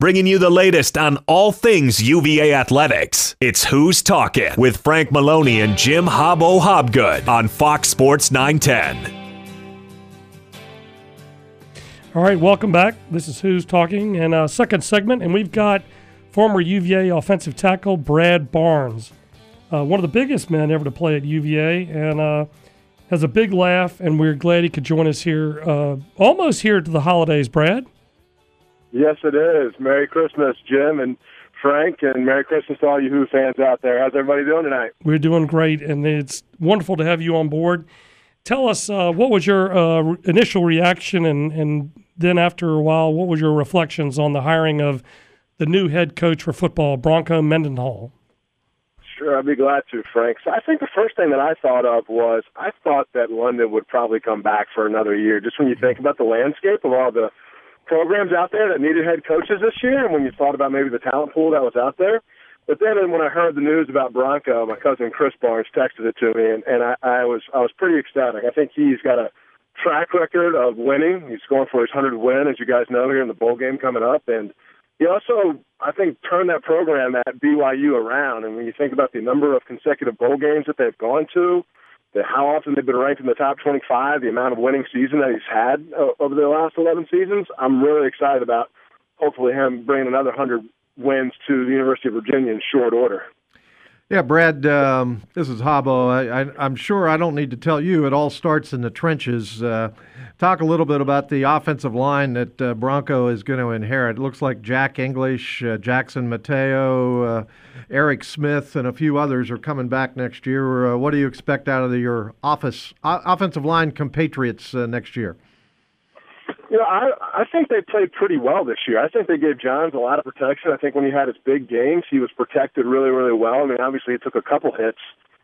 bringing you the latest on all things UVA athletics. It's Who's Talking with Frank Maloney and Jim Hobbo Hobgood on Fox Sports 910. All right, welcome back. This is Who's Talking, and second segment, and we've got former UVA offensive tackle Brad Barnes, one of the biggest men ever to play at UVA, and has a big laugh, and we're glad he could join us here, almost here to the holidays, Brad. Yes, it is. Merry Christmas, Jim and Frank, and Merry Christmas to all you Who fans out there. How's everybody doing tonight? We're doing great, and it's wonderful to have you on board. Tell us, what was your initial reaction, and then after a while, what was your reflections on the hiring of the new head coach for football, Bronco Mendenhall? Sure, I'd be glad to, Frank. So I think the first thing that I thought of was I thought that London would probably come back for another year, just when you think about the landscape of all the programs out there that needed head coaches this year, and when you thought about maybe the talent pool that was out there. But then when I heard the news about Bronco, my cousin Chris Barnes texted it to me, and I was pretty ecstatic. I think he's got a track record of winning. He's going for his 100th win, as you guys know, here in the bowl game coming up. And he also, I think, turned that program at BYU around. And when you think about the number of consecutive bowl games that they've gone to, how often they've been ranked in the top 25, the amount of winning season that he's had over the last 11 seasons, I'm really excited about hopefully him bringing another 100 wins to the University of Virginia in short order. Yeah, Brad, this is Hobbo. I'm sure I don't need to tell you it all starts in the trenches. Talk a little bit about the offensive line that Bronco is going to inherit. It looks like Jack English, Jackson Mateo, Eric Smith, and a few others are coming back next year. What do you expect out of your offensive line compatriots next year? You know, I think they played pretty well this year. I think they gave Johns a lot of protection. I think when he had his big games, he was protected really, really well. I mean, obviously, he took a couple hits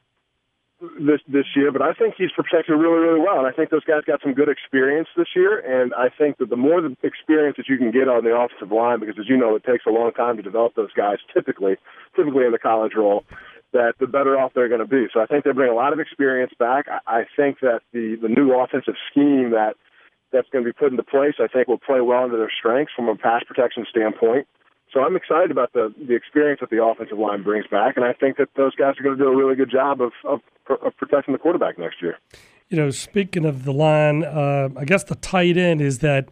this year, but I think he's protected really, really well. And I think those guys got some good experience this year. And I think that the more the experience that you can get on the offensive line, because as you know, it takes a long time to develop those guys, typically in the college role, that the better off they're going to be. So I think they bring a lot of experience back. I think that the new offensive scheme that's going to be put into place, I think will play well into their strengths from a pass protection standpoint. So I'm excited about the experience that the offensive line brings back, and I think that those guys are going to do a really good job of protecting the quarterback next year. You know, speaking of the line, I guess the tight end is that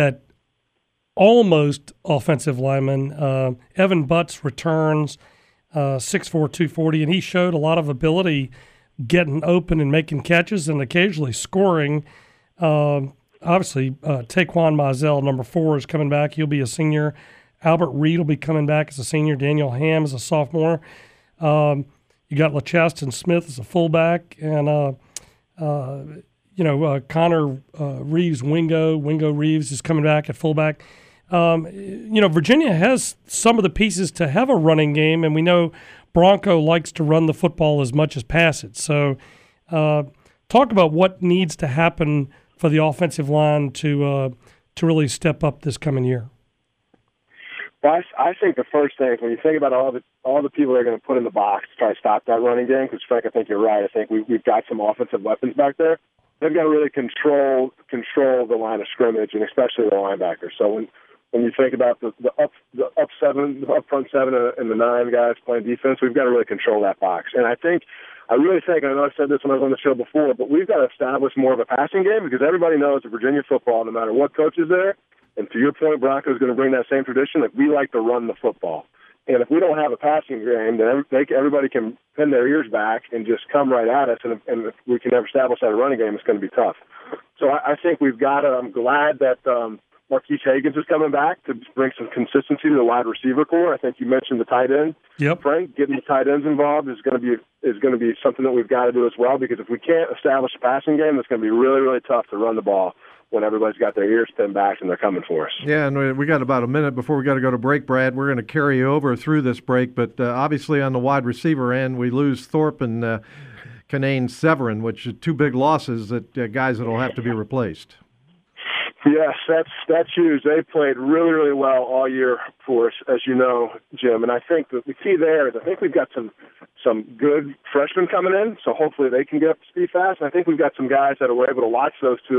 almost offensive lineman. Evan Butts returns 6'4", 240, and he showed a lot of ability getting open and making catches and occasionally scoring. Obviously, Taquan Mizell, number 4, is coming back. He'll be a senior. Albert Reed will be coming back as a senior. Daniel Ham is a sophomore. You got LeChest and Smith as a fullback. And, Connor Reeves, Wingo Reeves is coming back at fullback. Virginia has some of the pieces to have a running game, and we know Bronco likes to run the football as much as pass it. So talk about what needs to happen for the offensive line to really step up this coming year. Well, I think the first thing is when you think about all the people they're going to put in the box to try to stop that running game, because Frank, I think you're right. I think we've got some offensive weapons back there. They've got to really control the line of scrimmage, and especially the linebackers. So when you think about the front seven and the 9 guys playing defense, we've got to really control that box. And I really think, I know I said this when I was on the show before, but we've got to establish more of a passing game, because everybody knows that Virginia football, no matter what coach is there, and to your point, Bronco's going to bring that same tradition, that we like to run the football. And if we don't have a passing game, then everybody can pin their ears back and just come right at us, and if we can never establish that running game, it's going to be tough. So I think we've got to, I'm glad that Marquise Higgins is coming back to bring some consistency to the wide receiver core. I think you mentioned the tight end. Yep. Frank, getting the tight ends involved is going to be something that we've got to do as well, because if we can't establish a passing game, it's going to be really, really tough to run the ball when everybody's got their ears pinned back and they're coming for us. Yeah, and we got about a minute before we got to go to break, Brad. We're going to carry you over through this break, but obviously on the wide receiver end, we lose Thorpe and Kanane Severin, which are 2 big losses that guys that will have to be replaced. Yes, that's huge. They played really, really well all year for us, as you know, Jim. And I think the key there is I think we've got some good freshmen coming in, so hopefully they can get up to speed fast. And I think we've got some guys that were able to watch those 2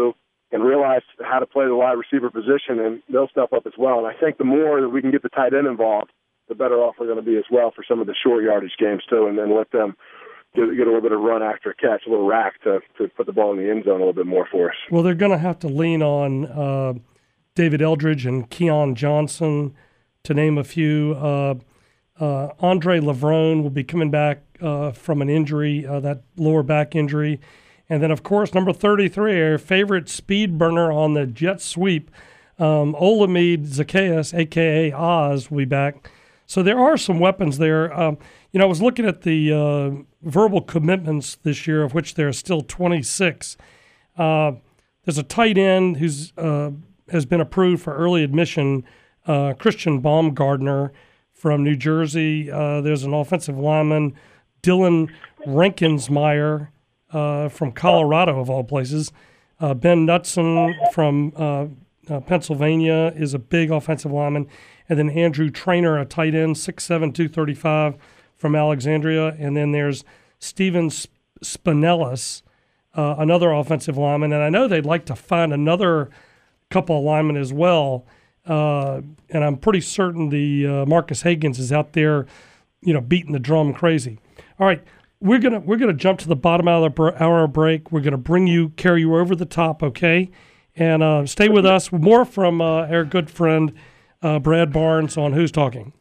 and realize how to play the wide receiver position, and they'll step up as well. And I think the more that we can get the tight end involved, the better off we're going to be as well for some of the short yardage games too, and then let them get a little bit of run after a catch, a little rack to put the ball in the end zone a little bit more for us. Well, they're going to have to lean on David Eldridge and Keon Johnson, to name a few. Andre Levrone will be coming back from an injury, that lower back injury. And then, of course, number 33, our favorite speed burner on the jet sweep, Olamide Zaccheaus, a.k.a. Oz, will be back. So there are some weapons there. I was looking at the verbal commitments this year, of which there are still 26. There's a tight end who's has been approved for early admission, Christian Baumgardner from New Jersey. There's an offensive lineman, Dylan Renkensmeyer, from Colorado, of all places. Ben Knutson from Pennsylvania is a big offensive lineman. And then Andrew Trainer, a tight end, 6'7", 235 from Alexandria. And then there's Steven Spinellis, another offensive lineman. And I know they'd like to find another couple of linemen as well. And I'm pretty certain the Marcus Higgins is out there, beating the drum crazy. All right. We're gonna jump to the bottom of the hour break. We're gonna carry you over the top, okay? And stay with us. More from our good friend Brad Barnes on Who's Talking.